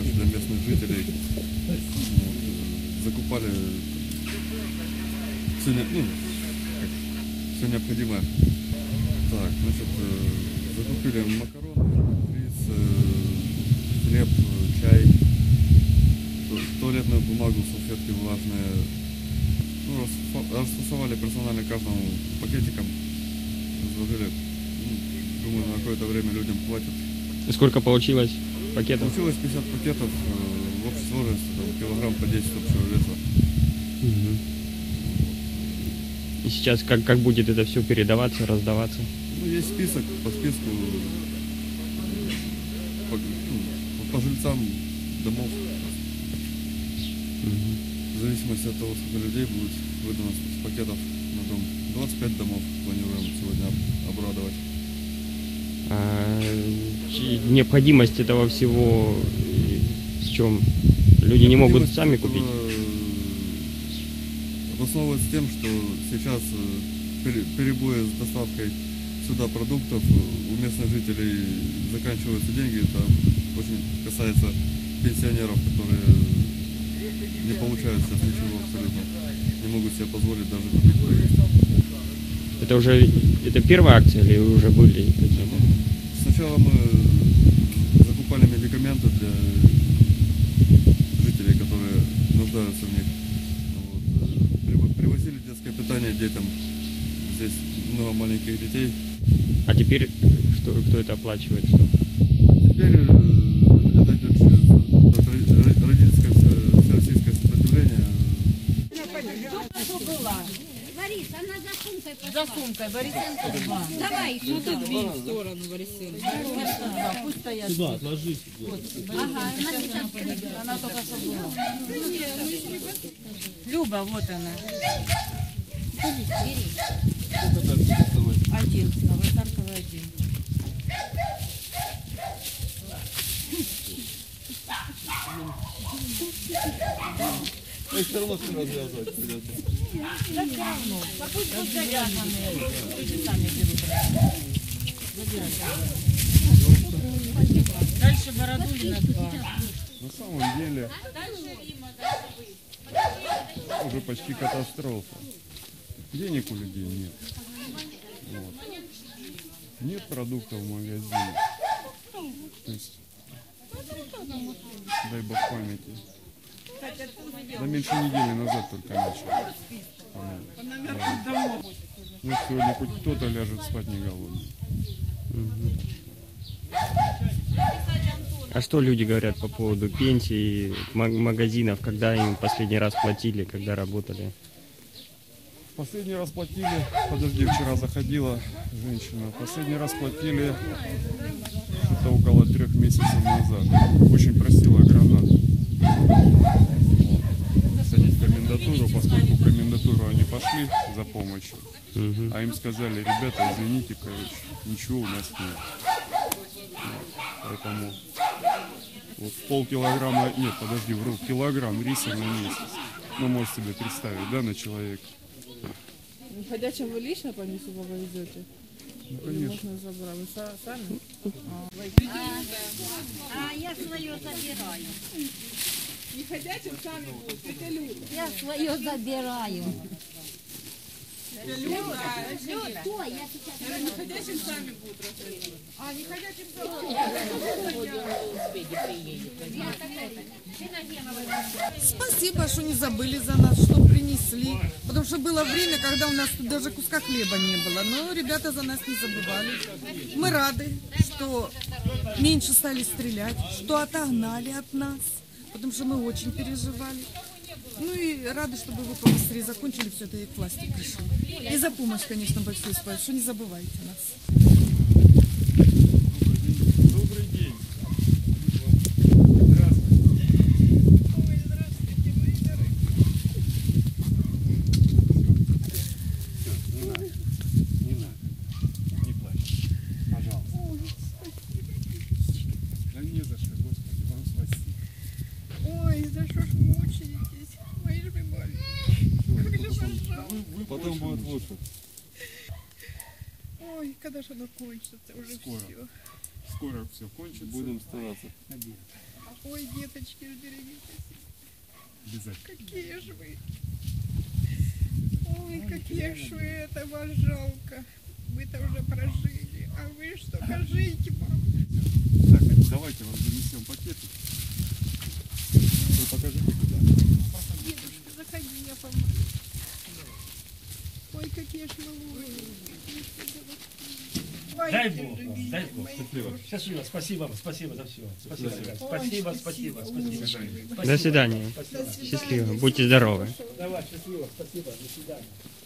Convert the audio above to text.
помощь для местных жителей. Вот. Закупали все необходимое. Так, значит, закупили макароны, рис, хлеб, чай, туалетную бумагу, салфетки влажные. Ну, расфасовали персонально каждому пакетиком, разложили. Думаю, на какое-то время людям хватит. И сколько получилось пакетов? Получилось 50 пакетов, в общей сложности килограмм по 10 общего веса. Угу. И сейчас как будет это все передаваться, раздаваться? Ну, есть список, по списку по жильцам домов. Угу. В зависимости от того, сколько людей будет выдано с пакетов на дом. 25 домов планируем сегодня обрадовать. Необходимость этого всего в чем? Люди не могут сами купить? Обосновывается тем, что сейчас перебои с доставкой сюда продуктов, у местных жителей заканчиваются деньги. Это очень касается пенсионеров, которые не получают сейчас ничего абсолютно, не могут себе позволить даже купить продукты. Это уже первая акция или уже были какие-то? Сначала мы закупали медикаменты для жителей, которые нуждаются в них. Вот. Привозили детское питание детям. Здесь много маленьких детей. А теперь кто это оплачивает? Что? Теперь это идет через родительское всероссийское сопротивление. Борис, она за сумкой пошла. За сумкой, Борисенко 2. Давай сюда. Двинь в сторону, Борисенко. Пусть стоят. Сюда, отложись. Ага, она сейчас Она только что была. Люба, вот она. бери. Один, Новотаркова 1. Все равно все развязывать придется. Да все равно. А пусть будут завязанные. Люди сами берут. Забирай. Дальше Бородулина 2. На самом деле уже почти катастрофа. Денег у людей нет. Вот. Нет продуктов в магазине. То есть, дай бог памяти. Да меньше недели назад только начал. Ну, сегодня хоть кто-то ляжет спать не голодный. А что люди говорят по поводу пенсий, магазинов, когда им последний раз платили, когда работали? Последний раз платили, подожди, вчера заходила женщина, последний раз платили что-то около 3 месяцев назад. Очень просила гранату. Садить в комендатуру, поскольку в комендатуру они пошли за помощью, а им сказали: ребята, извините, короче, ничего у нас нет. Поэтому вот полкилограмма, нет, подожди, вру, килограмм риса на месяц. Ну, можете себе представить, да, на человека. Ходячим вы лично по несу везете? Ну, Или конечно. можно забрать? Вы сами? А я свое забираю. Не ходячим сами будут, это люди. Я свое забираю. Люда, Что? Я сейчас... не ходячим сами будут рассказывать. А, не ходячим сами. Спасибо, что не забыли за нас, что принесли. Потому что было время, когда у нас тут даже куска хлеба не было. Но ребята за нас не забывали. Мы рады, что меньше стали стрелять, что отогнали от нас. Потому что мы очень переживали. Ну и рады, чтобы вы побыстрее закончили все это и к власти пришли. И за помощь, конечно, большое спасибо, что не забывайте нас. Добрый день. Не надо. Не плачь. Пожалуйста. Да не за что, Господи, вам спасибо. Ой, за что ж мучаетесь? Мои же Потом будет лучше. Ой, когда же оно кончится уже Скоро. все. Скоро все кончится. Будем стараться. Ой, деточки, берегите. Какие ж вы. Ой, какие ж вы, это вас жалко. Вы-то уже прожили. А вы что, скажите, мам? Так, давайте вам занесем пакеты. Вы покажите куда. Дедушка, заходи, я помогу. Ой, какие ж мы Дай Бог, дай Бог. Счастливо, спасибо за все. Спасибо, ребят. Спасибо. До свидания. Счастливо. Будьте здоровы. Давай, счастливо, спасибо, до свидания.